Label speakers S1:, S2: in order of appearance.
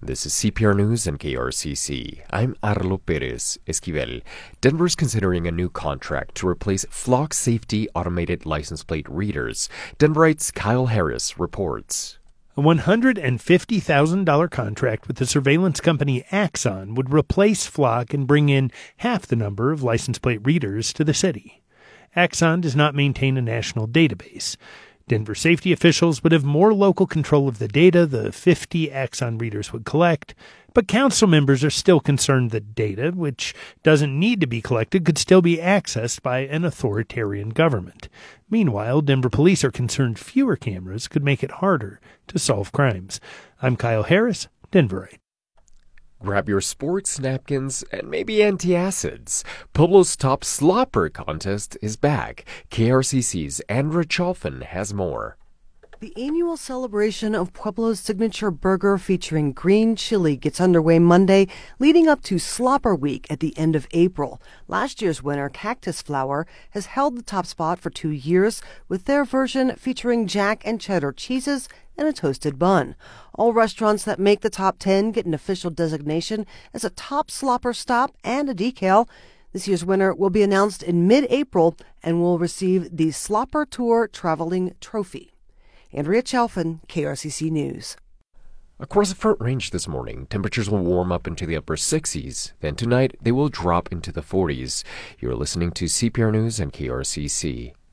S1: This is CPR News and KRCC. I'm Arlo Perez Esquivel. Denver's considering a new contract to replace Flock Safety automated license plate readers. Denverite's Kyle Harris reports.
S2: A $150,000 contract with the surveillance company Axon would replace Flock and bring in half the number of license plate readers to the city. Axon does not maintain a national database. Denver safety officials would have more local control of the data the 50 Axon readers would collect, but council members are still concerned that data, which doesn't need to be collected, could still be accessed by an authoritarian government. Meanwhile, Denver police are concerned fewer cameras could make it harder to solve crimes. I'm Kyle Harris, Denverite.
S1: Grab your sports napkins and maybe antacids. Pueblo's Top Slopper contest is back. KRCC's Andra Chalfin has more.
S3: The annual celebration of Pueblo's signature burger featuring green chili gets underway Monday, leading up to Slopper Week at the end of April. Last year's winner, Cactus Flour, has held the top spot for 2 years with their version featuring jack and cheddar cheeses and a toasted bun. All restaurants that make the top 10 get an official designation as a top slopper stop and a decal. This year's winner will be announced in mid-April and will receive the Slopper Tour Traveling Trophy. Andrea Chalfin, KRCC News.
S1: Across the Front Range this morning, temperatures will warm up into the upper 60s. Then tonight, they will drop into the 40s. You're listening to CPR News and KRCC.